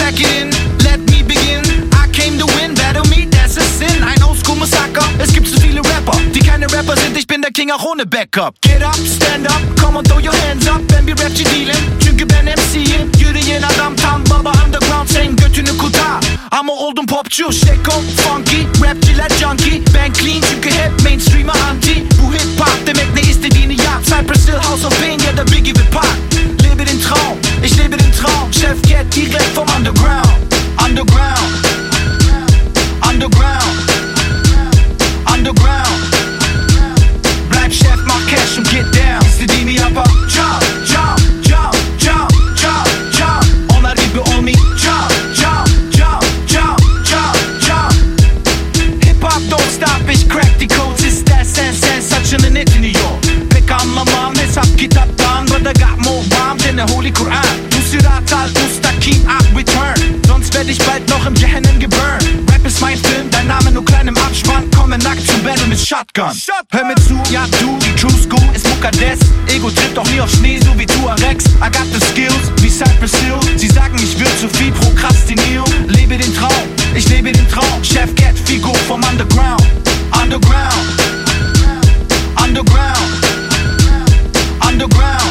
pack it in, let me begin. I came to win, battle me, that's a sin. Ein Oldschool-Massaker, es gibt zu viele Rapper, die keine Rapper sind, ich bin der King auch ohne Backup. Get up, stand up, come on, throw your hands up. Ben bir rapçi değilim, çünkü ben MC'yim. Yürüyen adam tam baba underground, sen götünü kurtar. Ama oldum popçu, shake on, funky, rapçiler junkie. Ben clean çünkü hep mainstream'a anti. Bu hip hop demek ne istediğini yap. Cypress Hill, House of Pain ya da Biggie with Pac. Lebe den Traum, ich lebe den Traum. Chef Get direkt vom Underground. Underground, Underground, Underground. Bleib Chef, mach Cash und get down. İstediğimi yapar. Jump, jump, jump, jump, jump, jump. Onlar gibi olmayı. Jump, jump, jump, jump, jump, jump. Hip hop don't stop, ich crack die Codes. İstersen saçını netini yok. Pek anlamam hesap kitaptan. But I got more rhymes than the Holy Quran. Du Sirat al-Mustaqim, I return. Sonst werd ich bald noch im Jahannam geburnt. Rap ist mein Film, dein Name nur klein im Abspann. Komme nackt zum Battle mit Shotgun. Hör mir zu, ja du, die True School ist Mukaddes. Ego trifft auch nie auf Schnee, so wie Tuaregs. I got the skills, wie Cypress Hill. Sie sagen, ich will zu viel Prokrastinieren. Lebe den Traum, ich lebe den Traum. Chef Get Figo vom Underground. Underground, Underground, Underground.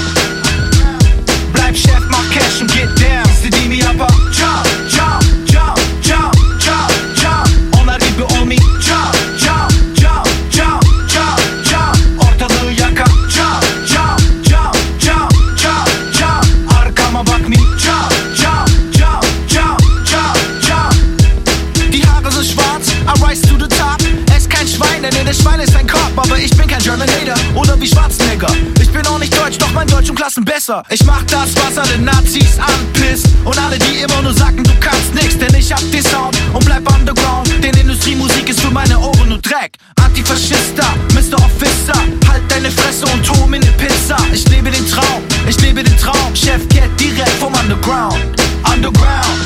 Bleib Chef, mach Cash und get down. İstediğimi yapar. Jump, jump, jump, jump, jump, jump. Onlar gibi olmayı. Jump, jump, jump, jump, jump, jump. Ortalığı yakar. Jump, jump, jump, jump, jump, jump. Arkama bakmayı. Jump, jump, jump, jump, jump, jump. Die Haare sind schwarz, I rise to the top. Es kein Schwein, denn der Schwein ist ein Kopf. Aber ich bin kein German Hater oder wie Schwarzenegger. Ich bin auch nicht deutsch, doch mein Deutsch um Klassen besser. Ich mach das, was alle Nazis anpisst. Und alle, die immer nur sagen, du kannst nix. Denn ich hab den Sound und bleib underground. Denn Industriemusik ist für meine Ohren nur Dreck. Antifaschista, Mr. Officer. Halt deine Fresse und hol mir ne Pizza. Ich lebe den Traum, ich lebe den Traum. Chef Get direkt vom Underground. Underground,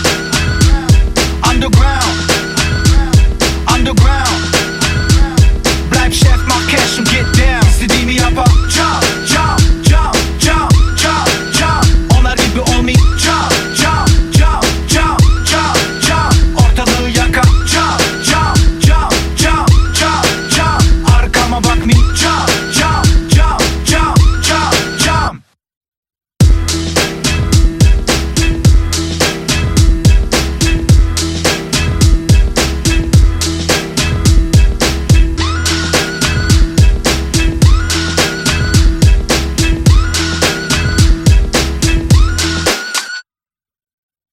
Underground, Underground. Bleib Chef, mach Cash und